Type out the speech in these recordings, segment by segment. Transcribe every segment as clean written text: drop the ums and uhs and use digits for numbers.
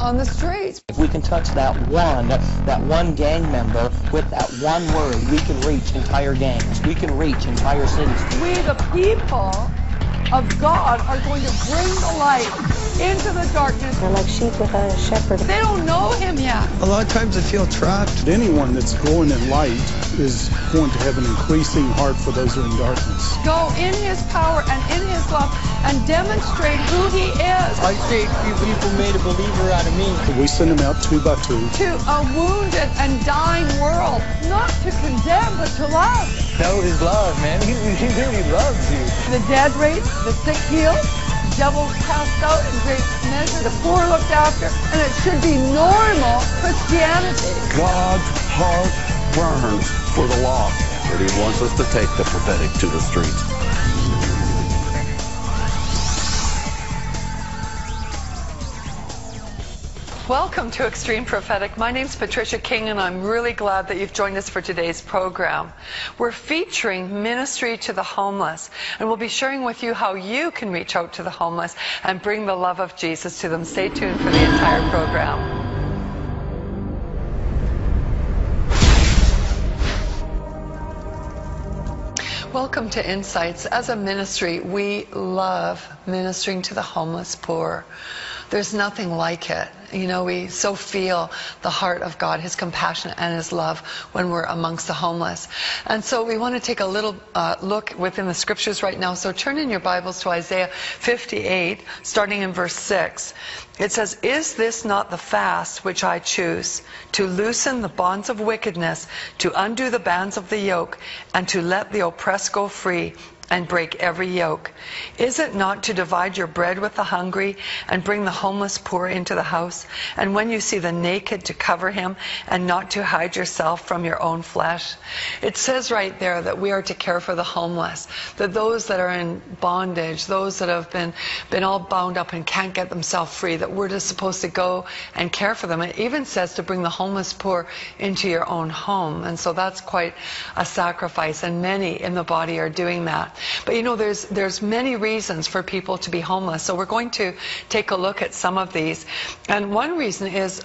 on the streets. If we can touch that one gang member with that one word, we can reach entire gangs. We can reach entire cities. We, the people of God, are going to bring the light into the darkness. They're like sheep with a shepherd. They don't know him yet. A lot of times I feel trapped. Anyone that's growing in light is going to have an increasing heart for those who are in darkness. Go in his power and in his love and demonstrate who he is. I think you people made a believer out of me. We send them out two by two. To a wounded and dying world, not to condemn, but to love. That was his love, man. He really loves you. The dead raised, the sick healed, devils cast out in great measure, the poor looked after, and it should be normal Christianity. God's heart burns for the lost, and he wants us to take the prophetic to the streets. Welcome to Extreme Prophetic. My name's Patricia King, and I'm really glad that you've joined us for today's program. We're featuring ministry to the homeless, and we'll be sharing with you how you can reach out to the homeless and bring the love of Jesus to them. Stay tuned for the entire program. Welcome to Insights. As a ministry, we love ministering to the homeless poor. There's nothing like it. You know, we so feel the heart of God, his compassion and his love when we're amongst the homeless. And so we want to take a little look within the scriptures right now. So turn in your Bibles to Isaiah 58, starting in verse 6. It says, "Is this not the fast which I choose, to loosen the bonds of wickedness, to undo the bands of the yoke, and to let the oppressed go free, and break every yoke? Is it not to divide your bread with the hungry, and bring the homeless poor into the house? And when you see the naked, to cover him, and not to hide yourself from your own flesh?" It says right there that we are to care for the homeless, that those that are in bondage, those that have been all bound up and can't get themselves free, that we're just supposed to go and care for them. It even says to bring the homeless poor into your own home. And so that's quite a sacrifice, and many in the body are doing that. But you know, there's many reasons for people to be homeless. So we're going to take a look at some of these. And one reason is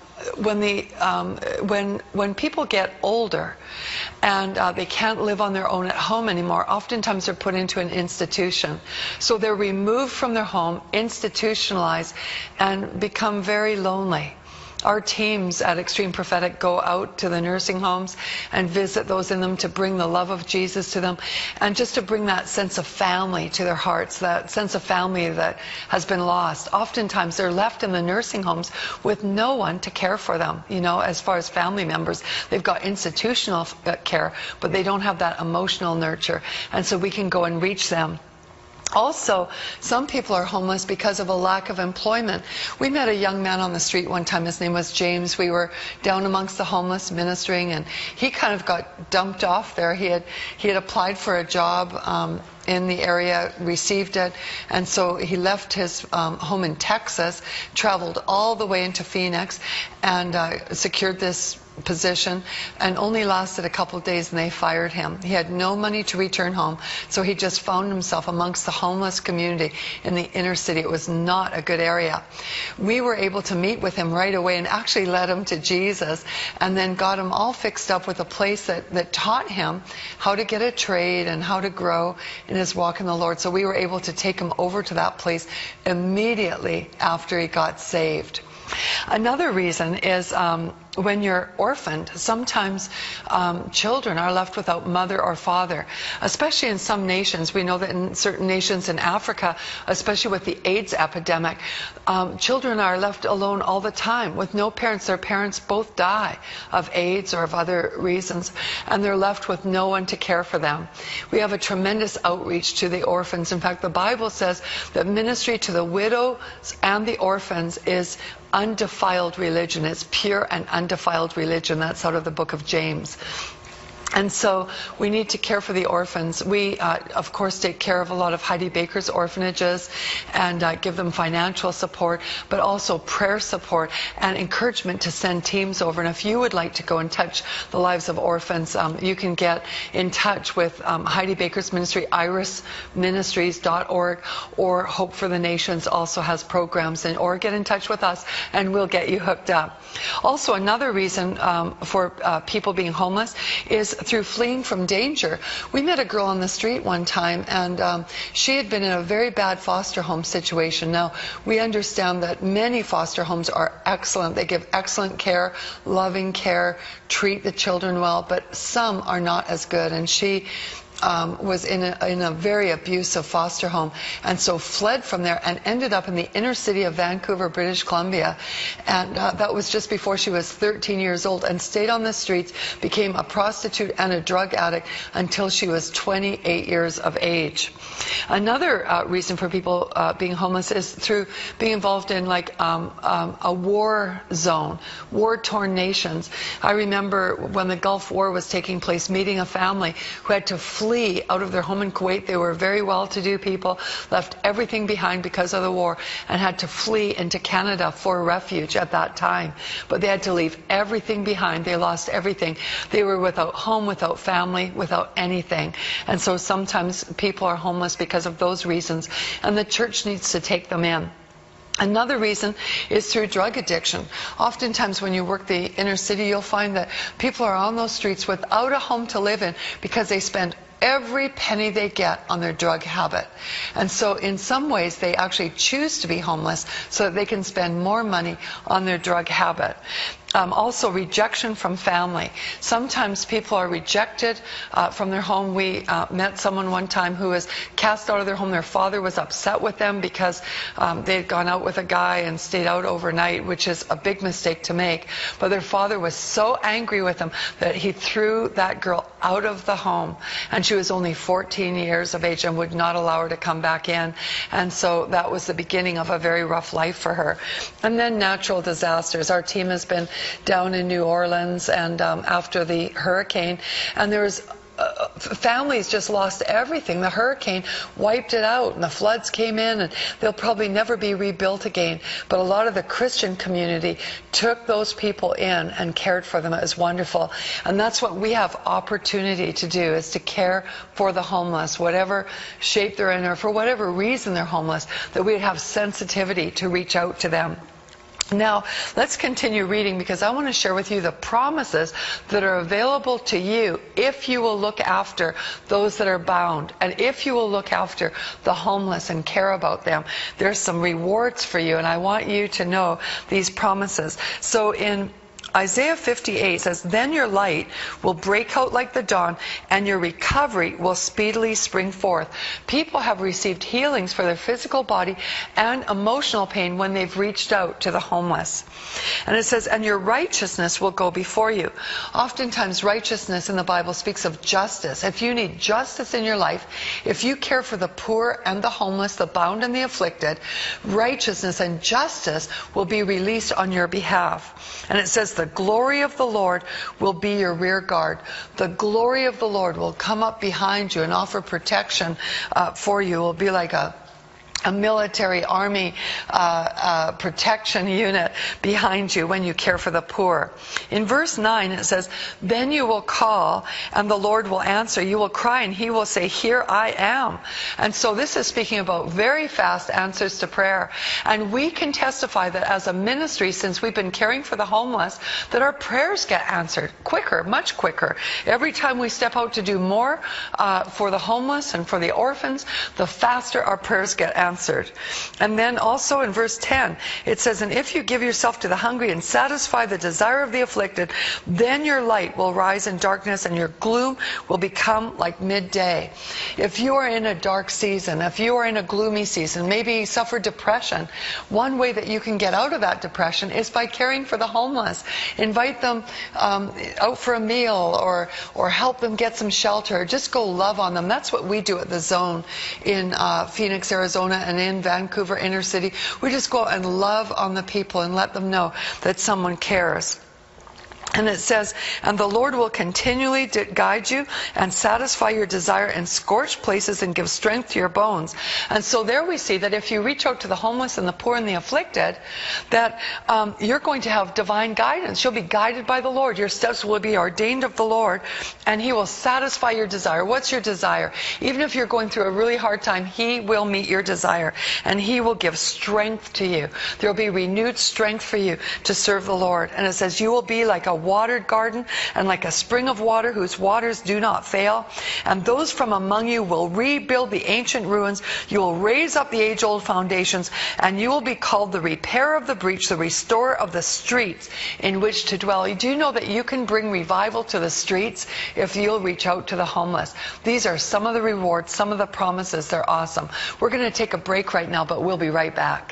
when people get older and they can't live on their own at home anymore, oftentimes they're put into an institution. So they're removed from their home, institutionalized, and become very lonely. Our teams at Extreme Prophetic go out to the nursing homes and visit those in them to bring the love of Jesus to them, and just to bring that sense of family to their hearts, that sense of family that has been lost. Oftentimes they're left in the nursing homes with no one to care for them, you know, as far as family members. They've got institutional care, but they don't have that emotional nurture. And so we can go and reach them. Also, some people are homeless because of a lack of employment. We met a young man on the street one time. His name was James. We were down amongst the homeless ministering, and he kind of got dumped off there. He had applied for a job in the area, received it, and so he left his home in Texas, traveled all the way into Phoenix, and secured this position, and only lasted a couple of days, and they fired him. He had no money to return home, so he just found himself amongst the homeless community in the inner city. It was not a good area. We were able to meet with him right away and actually led him to Jesus, and then got him all fixed up with a place that taught him how to get a trade and how to grow in his walk in the Lord. So we were able to take him over to that place immediately after he got saved. Another reason is when you're orphaned, sometimes children are left without mother or father, especially in some nations. We know that in certain nations in Africa, especially with the AIDS epidemic, children are left alone all the time with no parents. Their parents both die of AIDS or of other reasons, and they're left with no one to care for them. We have a tremendous outreach to the orphans. In fact, the Bible says that ministry to the widows and the orphans is undefiled religion. It's pure and undefiled religion. That's out of the book of James. And so we need to care for the orphans. We, of course, take care of a lot of Heidi Baker's orphanages and give them financial support, but also prayer support and encouragement to send teams over. And if you would like to go and touch the lives of orphans, you can get in touch with Heidi Baker's ministry, irisministries.org, or Hope for the Nations also has programs, or get in touch with us and we'll get you hooked up. Also, another reason for people being homeless is through fleeing from danger. We met a girl on the street one time, and she had been in a very bad foster home situation. Now, we understand that many foster homes are excellent. They give excellent care, loving care, treat the children well, but some are not as good. And she was in a very abusive foster home, and so fled from there and ended up in the inner city of Vancouver, British Columbia. And that was just before she was 13 years old, and stayed on the streets, became a prostitute and a drug addict until she was 28 years of age. Another reason for people being homeless is through being involved in like a war zone, war-torn nations. I remember when the Gulf War was taking place, meeting a family who had to flee out of their home in Kuwait. They were very well-to-do people, left everything behind because of the war, and had to flee into Canada for refuge at that time. But they had to leave everything behind. They lost everything. They were without home, without family, without anything. And so sometimes people are homeless because of those reasons, and the church needs to take them in. Another reason is through drug addiction. Oftentimes when you work the inner city, you'll find that people are on those streets without a home to live in because they spend every penny they get on their drug habit. And so in some ways they actually choose to be homeless so that they can spend more money on their drug habit. Also, rejection from family. Sometimes people are rejected from their home. We met someone one time who was cast out of their home. Their father was upset with them because they had gone out with a guy and stayed out overnight, which is a big mistake to make. But their father was so angry with them that he threw that girl out of the home. And she was only 14 years of age and would not allow her to come back in. And so that was the beginning of a very rough life for her. And then natural disasters. Our team has been down in New Orleans and after the hurricane, and there was families just lost everything. The hurricane wiped it out and the floods came in, and they'll probably never be rebuilt again. But a lot of the Christian community took those people in and cared for them. It was wonderful. And that's what we have opportunity to do, is to care for the homeless, whatever shape they're in or for whatever reason they're homeless, that we'd have sensitivity to reach out to them. Now, let's continue reading, because I want to share with you the promises that are available to you if you will look after those that are bound, and if you will look after the homeless and care about them. There's some rewards for you, and I want you to know these promises. So in Isaiah 58 says, "Then your light will break out like the dawn, and your recovery will speedily spring forth." People have received healings for their physical body and emotional pain when they've reached out to the homeless. And it says, "And your righteousness will go before you." Oftentimes, righteousness in the Bible speaks of justice. If you need justice in your life, if you care for the poor and the homeless, the bound and the afflicted, righteousness and justice will be released on your behalf. And it says, "The glory of the Lord will be your rear guard." The glory of the Lord will come up behind you and offer protection for you. It will be like a military army protection unit behind you when you care for the poor. In verse 9 it says, "Then you will call and the Lord will answer. You will cry and he will say, 'Here I am.'" And so this is speaking about very fast answers to prayer. And we can testify that as a ministry, since we've been caring for the homeless, that our prayers get answered quicker, much quicker. Every time we step out to do more for the homeless and for the orphans, the faster our prayers get answered. And then also in verse 10 it says, "And if you give yourself to the hungry and satisfy the desire of the afflicted, then your light will rise in darkness and your gloom will become like midday." If you are in a dark season, if you are in a gloomy season, maybe you suffer depression, one way that you can get out of that depression is by caring for the homeless. Invite them out for a meal, or help them get some shelter. Just go love on them. That's what we do at the Zone in Phoenix, Arizona, and in Vancouver inner city. We just go and love on the people and let them know that someone cares. And it says, and the Lord will continually guide you and satisfy your desire in scorched places and give strength to your bones. And so there we see that if you reach out to the homeless and the poor and the afflicted, that you're going to have divine guidance. You'll be guided by the Lord. Your steps will be ordained of the Lord, and He will satisfy your desire. What's your desire? Even if you're going through a really hard time, He will meet your desire, and He will give strength to you. There will be renewed strength for you to serve the Lord. And it says, you will be like a watered garden and like a spring of water whose waters do not fail. And those from among you will rebuild the ancient ruins. You will raise up the age-old foundations, and you will be called the repairer of the breach, the restorer of the streets in which to dwell. Do you know that you can bring revival to the streets if you'll reach out to the homeless? These are some of the rewards, some of the promises. They're awesome. We're going to take a break right now, but we'll be right back.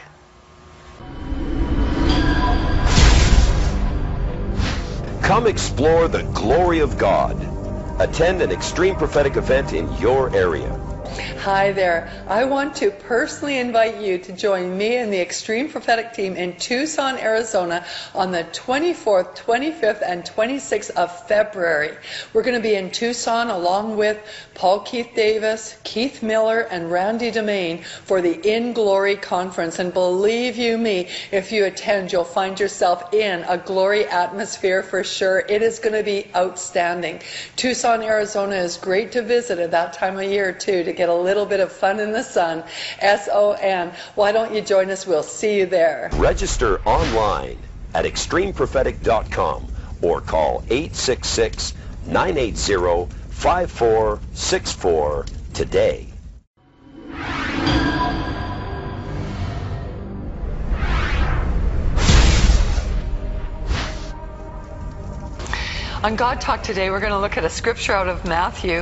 Come explore the glory of God. Attend an extreme prophetic event in your area. Hi there. I want to personally invite you to join me and the Extreme Prophetic team in Tucson, Arizona on the 24th, 25th, and 26th of February. We're going to be in Tucson along with Paul Keith Davis, Keith Miller, and Randy Domain for the In Glory Conference. And believe you me, if you attend, you'll find yourself in a glory atmosphere for sure. It is going to be outstanding. Tucson, Arizona is great to visit at that time of year too, to get a little bit of fun in the sun. S-O-N. Why don't you join us? We'll see you there. Register online at extremeprophetic.com or call 866-980-5464 today. On God Talk today, we're going to look at a scripture out of Matthew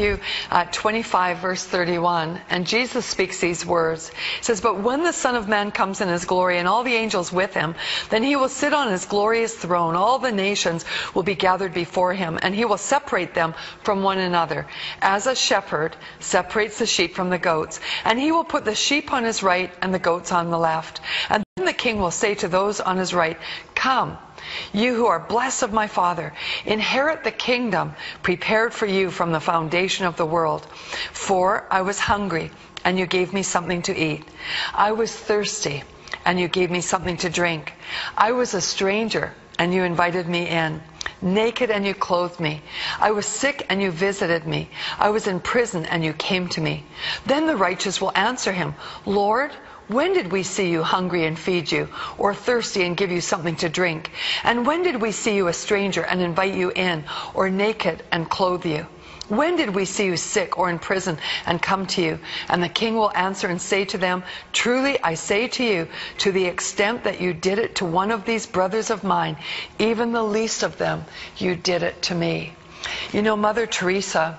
25, verse 31. And Jesus speaks these words. It says, but when the Son of Man comes in His glory and all the angels with Him, then He will sit on His glorious throne. All the nations will be gathered before Him, and He will separate them from one another, as a shepherd separates the sheep from the goats. And He will put the sheep on His right and the goats on the left. And then the King will say to those on His right, come, you who are blessed of my Father, inherit the kingdom prepared for you from the foundation of the world. For I was hungry, and you gave me something to eat. I was thirsty, and you gave me something to drink. I was a stranger, and you invited me in. Naked, and you clothed me. I was sick, and you visited me. I was in prison, and you came to me. Then the righteous will answer Him, Lord, when did we see you hungry and feed you, or thirsty and give you something to drink? And when did we see you a stranger and invite you in, or naked and clothe you? When did we see you sick or in prison and come to you? And the King will answer and say to them, truly I say to you, to the extent that you did it to one of these brothers of mine, even the least of them, you did it to me. You know, Mother Teresa,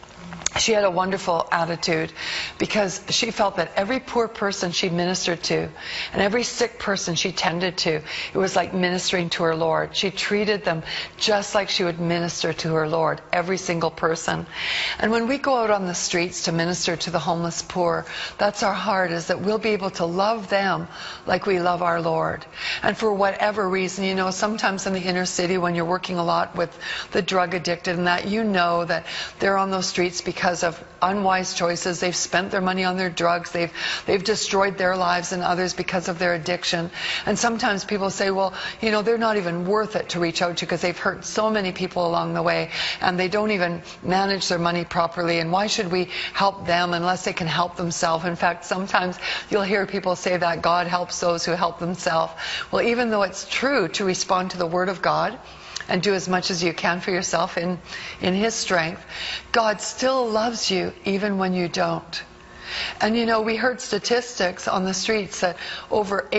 she had a wonderful attitude because she felt that every poor person she ministered to and every sick person she tended to, it was like ministering to her Lord. She treated them just like she would minister to her Lord, every single person. And when we go out on the streets to minister to the homeless poor, that's our heart, is that we'll be able to love them like we love our Lord. And for whatever reason, you know, sometimes in the inner city when you're working a lot with the drug addicted and that, you know that they're on those streets because of unwise choices. They've spent their money on their drugs. They've destroyed their lives and others because of their addiction. And sometimes people say, well, you know, they're not even worth it to reach out to because they've hurt so many people along the way and they don't even manage their money properly. And why should we help them unless they can help themselves? In fact, sometimes you'll hear people say that God helps those who help themselves. Well, even though it's true to respond to the Word of God and do as much as you can for yourself in His strength, God still loves you even when you don't. And you know, we heard statistics on the streets that over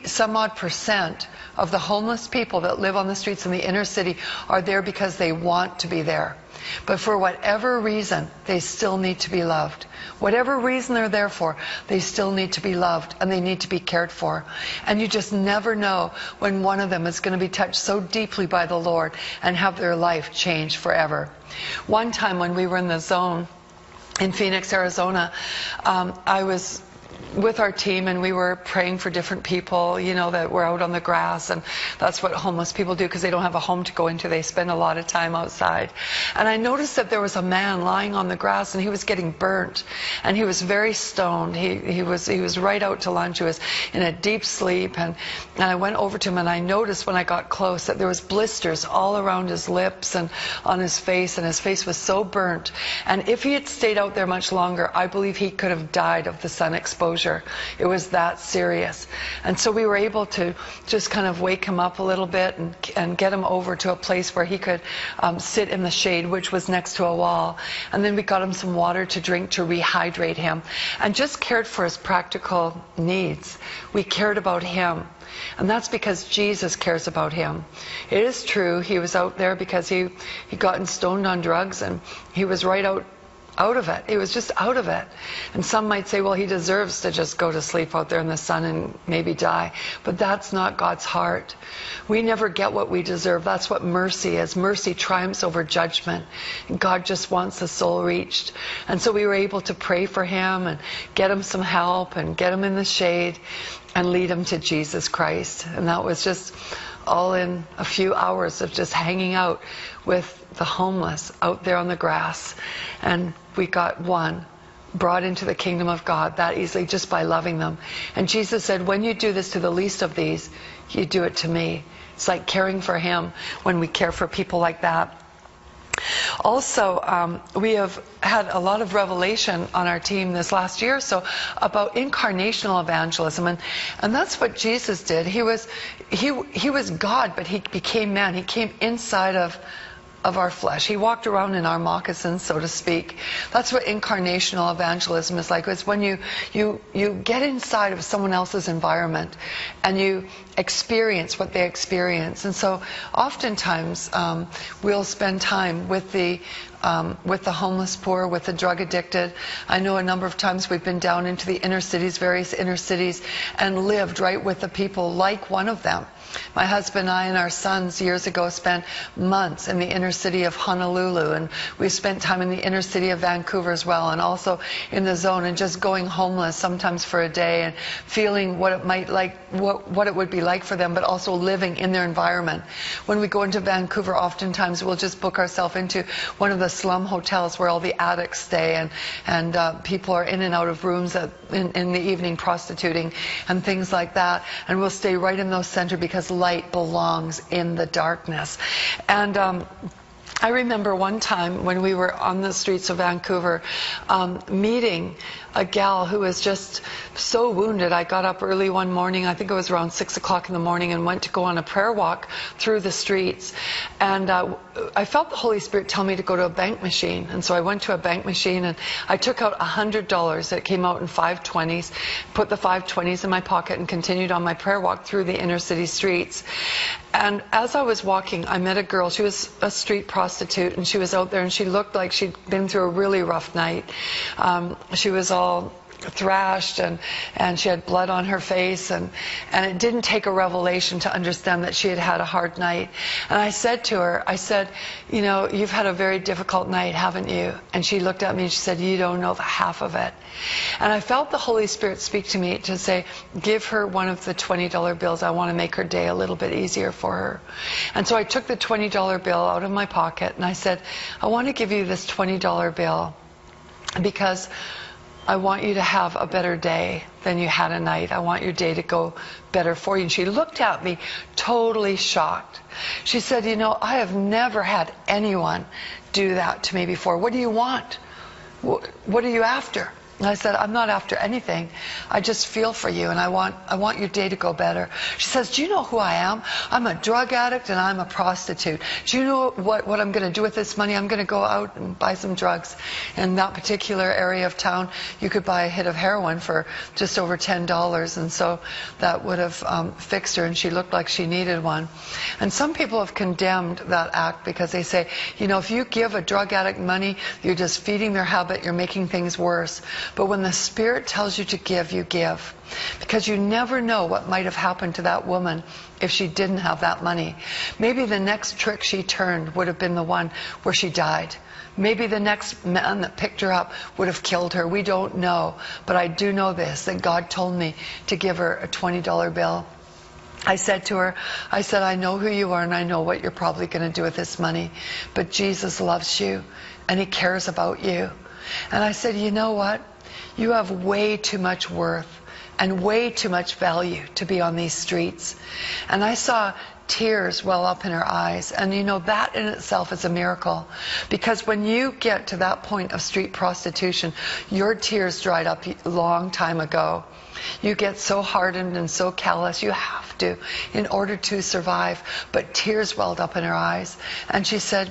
80% of the homeless people that live on the streets in the inner city are there because they want to be there. But for whatever reason, they still need to be loved. Whatever reason they're there for, they still need to be loved and they need to be cared for. And you just never know when one of them is going to be touched so deeply by the Lord and have their life changed forever. One time when we were in the zone in Phoenix, Arizona, I was with our team, and we were praying for different people, you know, that were out on the grass, and that's what homeless people do because they don't have a home to go into. They spend a lot of time outside. And I noticed that there was a man lying on the grass, and he was getting burnt, and he was very stoned. He was right out to lunch. He was in a deep sleep, and I went over to him, and I noticed when I got close that there was blisters all around his lips and on his face, and his face was so burnt. And if he had stayed out there much longer, I believe he could have died of the sun exposure. It was that serious. And so we were able to just kind of wake him up a little bit and get him over to a place where he could sit in the shade, which was next to a wall. And then we got him some water to drink to rehydrate him, and just cared for his practical needs. We cared about him. And that's because Jesus cares about him. It is true, he was out there because he gotten stoned on drugs, and he was right out of it. He was just out of it. And some might say, well, he deserves to just go to sleep out there in the sun and maybe die. But that's not God's heart. We never get what we deserve. That's what mercy is. Mercy triumphs over judgment. And God just wants the soul reached. And so we were able to pray for him and get him some help and get him in the shade and lead him to Jesus Christ. And that was just all in a few hours of just hanging out with the homeless out there on the grass. And we got one brought into the kingdom of God that easily just by loving them. And Jesus said, when you do this to the least of these, you do it to me. It's like caring for him when we care for people like that. Also, we have had a lot of revelation on our team this last year or so about incarnational evangelism, and that's what Jesus did. He was God, but he became man. He came inside of our flesh. He walked around in our moccasins, so to speak. That's what incarnational evangelism is like. It's when you get inside of someone else's environment and you experience what they experience. And so oftentimes we'll spend time with the homeless poor, with the drug addicted. I know a number of times we've been down into the inner cities, various inner cities, and lived right with the people like one of them. My husband and I and our sons years ago spent months in the inner city of Honolulu, and we spent time in the inner city of Vancouver as well, and also in the zone, and just going homeless sometimes for a day and feeling what it would be like for them, but also living in their environment. When we go into Vancouver, oftentimes we'll just book ourselves into one of the slum hotels where all the addicts stay, and people are in and out of rooms in the evening prostituting and things like that, and we'll stay right in those centers because light belongs in the darkness. And I remember one time when we were on the streets of Vancouver meeting a gal who was just so wounded. I got up early one morning, I think it was around 6 o'clock in the morning, and went to go on a prayer walk through the streets. And I felt the Holy Spirit tell me to go to a bank machine. And so I went to a bank machine and I took out $100 that came out in 520s, put the 520s in my pocket, and continued on my prayer walk through the inner city streets. And as I was walking, I met a girl. She was a street prostitute, and she was out there, and she looked like she'd been through a really rough night. She was all thrashed, and she had blood on her face, and it didn't take a revelation to understand that she had had a hard night. And I said to her, I said, you know, you've had a very difficult night, haven't you? And she looked at me and she said, you don't know the half of it. And I felt the Holy Spirit speak to me to say, give her one of the $20 bills. I want to make her day a little bit easier for her. And so I took the $20 bill out of my pocket and I said, I want to give you this $20 bill because I want you to have a better day than you had a night. I want your day to go better for you. And she looked at me totally shocked. She said, you know, I have never had anyone do that to me before. What do you want? What are you after? And I said, I'm not after anything. I just feel for you, and I want your day to go better. She says, do you know who I am? I'm a drug addict and I'm a prostitute. Do you know what I'm going to do with this money? I'm going to go out and buy some drugs. In that particular area of town, you could buy a hit of heroin for just over $10, and so that would have fixed her, and she looked like she needed one. And some people have condemned that act because they say, you know, if you give a drug addict money, you're just feeding their habit, you're making things worse. But when the Spirit tells you to give, you give. Because you never know what might have happened to that woman if she didn't have that money. Maybe the next trick she turned would have been the one where she died. Maybe the next man that picked her up would have killed her. We don't know. But I do know this, that God told me to give her a $20 bill. I said to her, I said, I know who you are and I know what you're probably going to do with this money. But Jesus loves you and He cares about you. And I said, you know what? You have way too much worth and way too much value to be on these streets. And I saw tears well up in her eyes. And you know, that in itself is a miracle. Because when you get to that point of street prostitution, your tears dried up a long time ago. You get so hardened and so callous, you have to, in order to survive. But tears welled up in her eyes. And she said,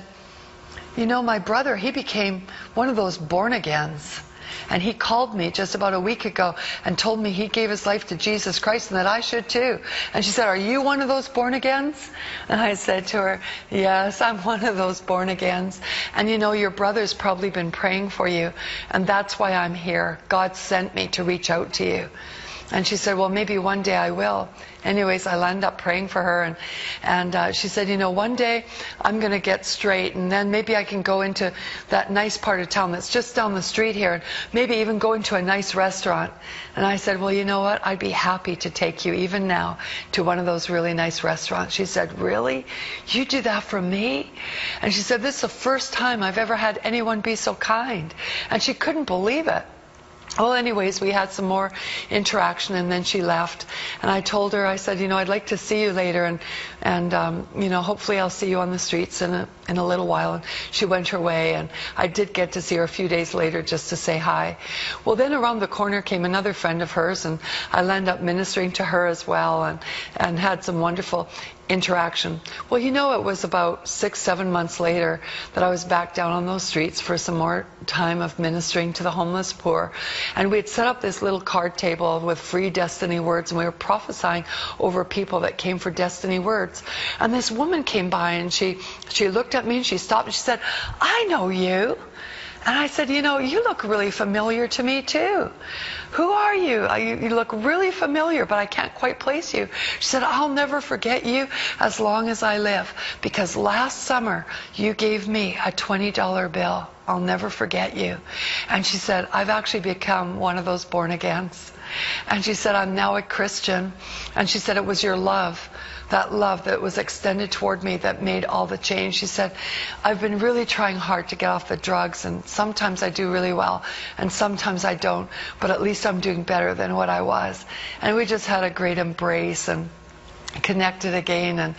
you know, my brother, he became one of those born-agains. And he called me just about a week ago and told me he gave his life to Jesus Christ and that I should too. And she said, are you one of those born-agains? And I said to her, yes, I'm one of those born-agains. And you know, your brother's probably been praying for you. And that's why I'm here. God sent me to reach out to you. And she said, well, maybe one day I will. Anyways, I landed up praying for her. And she said, you know, one day I'm going to get straight. And then maybe I can go into that nice part of town that's just down the street here. And maybe even go into a nice restaurant. And I said, well, you know what? I'd be happy to take you even now to one of those really nice restaurants. She said, really? You do that for me? And she said, this is the first time I've ever had anyone be so kind. And she couldn't believe it. Well, anyways, we had some more interaction and then she left. And I told her, I said, you know, I'd like to see you later and you know, hopefully I'll see you on the streets in a little while. And she went her way and I did get to see her a few days later just to say hi. Well, then around the corner came another friend of hers and I ended up ministering to her as well and had some wonderful interaction. Well, you know, it was about 6-7 months later that I was back down on those streets for some more time of ministering to the homeless poor. And we had set up this little card table with free destiny words, and we were prophesying over people that came for destiny words. And this woman came by and she looked at me and she stopped and she said, I know you. And I said, you know, you look really familiar to me too. Who are you? You look really familiar, but I can't quite place you. She said, I'll never forget you as long as I live, because last summer you gave me a $20 bill. I'll never forget you. And she said, I've actually become one of those born-agains. And she said, I'm now a Christian. And she said, it was your love, that love that was extended toward me that made all the change. She said, I've been really trying hard to get off the drugs, and sometimes I do really well, and sometimes I don't, but at least I'm doing better than what I was. And we just had a great embrace and connected again,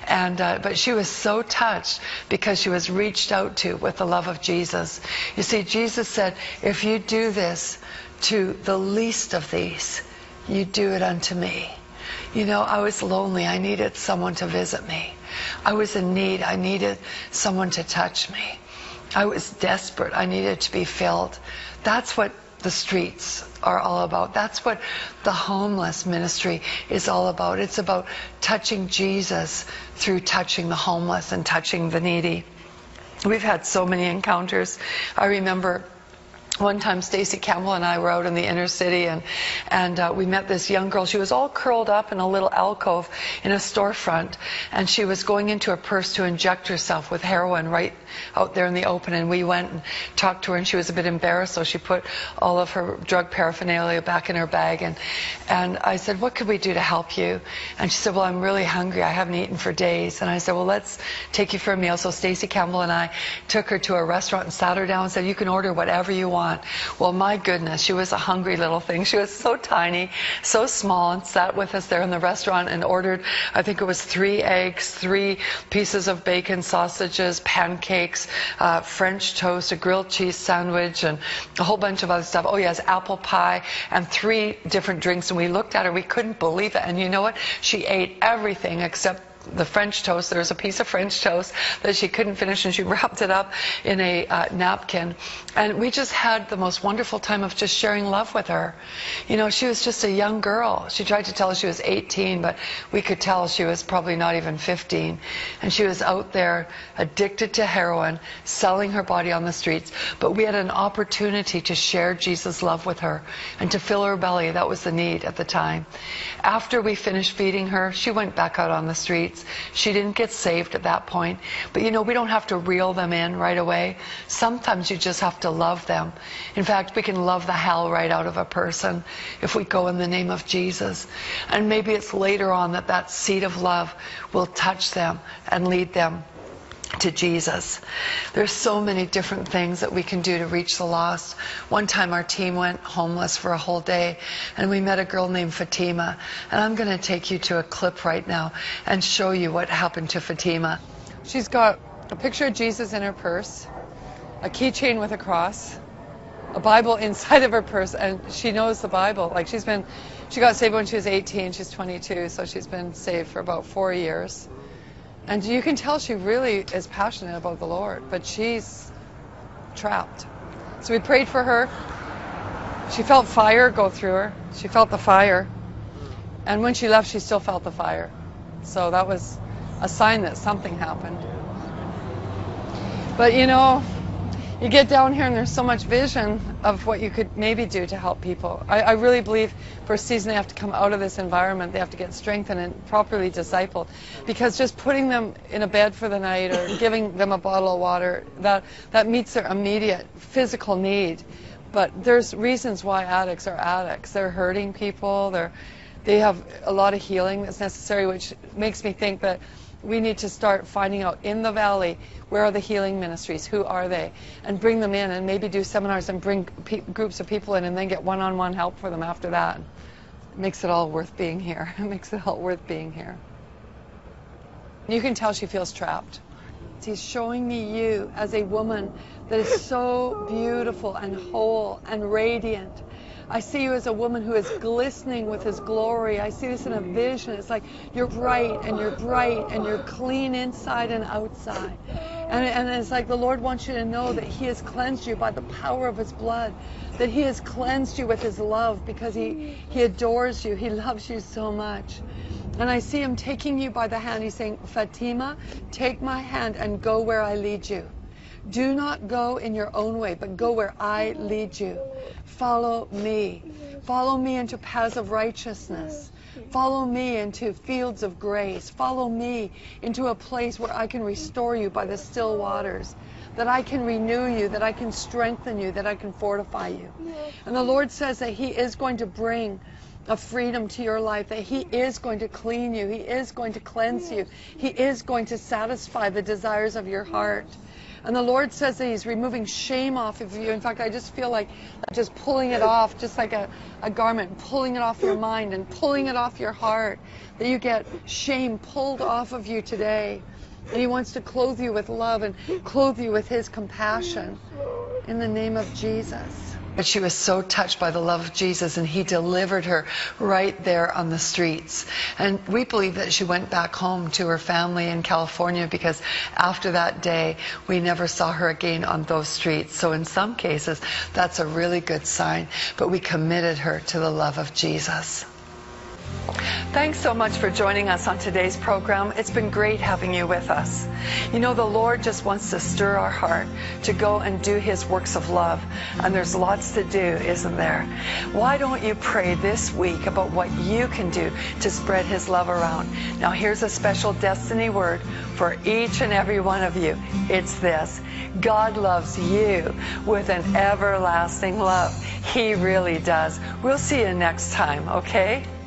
but she was so touched because she was reached out to with the love of Jesus. You see, Jesus said, if you do this to the least of these, you do it unto me. You know, I was lonely. I needed someone to visit me. I was in need. I needed someone to touch me. I was desperate. I needed to be filled. That's what the streets are all about. That's what the homeless ministry is all about. It's about touching Jesus through touching the homeless and touching the needy. We've had so many encounters. I remember one time Stacy Campbell and I were out in the inner city and we met this young girl. She was all curled up in a little alcove in a storefront, and she was going into a purse to inject herself with heroin right out there in the open. And we went and talked to her, and she was a bit embarrassed, so she put all of her drug paraphernalia back in her bag. And I said, what could we do to help you? And she said, well, I'm really hungry. I haven't eaten for days. And I said, well, let's take you for a meal. So Stacy Campbell and I took her to a restaurant and sat her down and said, you can order whatever you want. Well, my goodness, she was a hungry little thing. She was so tiny, so small, and sat with us there in the restaurant and ordered, I think it was 3 eggs, 3 pieces of bacon, sausages, pancakes, French toast, a grilled cheese sandwich, and a whole bunch of other stuff. Oh yes, apple pie, and 3 different drinks. And we looked at her, we couldn't believe it. And you know what? She ate everything except the French toast. There was a piece of French toast that she couldn't finish, and she wrapped it up in a napkin. And we just had the most wonderful time of just sharing love with her. You know, she was just a young girl. She tried to tell us she was 18, but we could tell she was probably not even 15. And she was out there addicted to heroin, selling her body on the streets. But we had an opportunity to share Jesus' love with her and to fill her belly. That was the need at the time. After we finished feeding her, she went back out on the street. streets. She didn't get saved at that point. But you know, we don't have to reel them in right away. Sometimes you just have to love them. In fact, we can love the hell right out of a person if we go in the name of Jesus. And maybe it's later on that that seed of love will touch them and lead them to Jesus. There's so many different things that we can do to reach the lost. One time our team went homeless for a whole day, and we met a girl named Fatima. And I'm going to take you to a clip right now and show you what happened to Fatima. She's got a picture of Jesus in her purse, a keychain with a cross, a Bible inside of her purse, and she knows the Bible. Like she got saved when she was 18, she's 22, so she's been saved for about 4 years. And you can tell she really is passionate about the Lord, but she's trapped. So we prayed for her. She felt fire go through her. She felt the fire. And when she left, she still felt the fire. So that was a sign that something happened. But you know, you get down here and there's so much vision of what you could maybe do to help people. I really believe for a season they have to come out of this environment. They have to get strengthened and properly discipled. Because just putting them in a bed for the night or giving them a bottle of water, that meets their immediate physical need. But there's reasons why addicts are addicts. They're hurting people. They have a lot of healing that's necessary, which makes me think that we need to start finding out in the valley, where are the healing ministries, who are they, and bring them in and maybe do seminars and bring groups of people in and then get one-on-one help for them after that. It makes it all worth being here. It makes it all worth being here. You can tell she feels trapped. He's showing me you as a woman that is so beautiful and whole and radiant. I see you as a woman who is glistening with His glory. I see this in a vision. It's like you're bright and you're clean inside and outside. And it's like the Lord wants you to know that He has cleansed you by the power of His blood, that He has cleansed you with His love because He adores you. He loves you so much. And I see Him taking you by the hand. He's saying, Fatima, take my hand and go where I lead you. Do not go in your own way, but go where I lead you. Follow me. Follow me into paths of righteousness. Follow me into fields of grace. Follow me into a place where I can restore you by the still waters, that I can renew you, that I can strengthen you, that I can fortify you. And the Lord says that He is going to bring a freedom to your life, that He is going to clean you. He is going to cleanse you. He is going to satisfy the desires of your heart. And the Lord says that He's removing shame off of you. In fact, I just feel like just pulling it off, just like a garment, pulling it off your mind and pulling it off your heart, that you get shame pulled off of you today. And He wants to clothe you with love and clothe you with His compassion in the name of Jesus. But she was so touched by the love of Jesus, and He delivered her right there on the streets. And we believe that she went back home to her family in California, because after that day, we never saw her again on those streets. So in some cases, that's a really good sign. But we committed her to the love of Jesus. Thanks so much for joining us on today's program. It's been great having you with us. You know, the Lord just wants to stir our heart to go and do His works of love. And there's lots to do, isn't there? Why don't you pray this week about what you can do to spread His love around? Now, here's a special destiny word for each and every one of you. It's this: God loves you with an everlasting love. He really does. We'll see you next time, okay?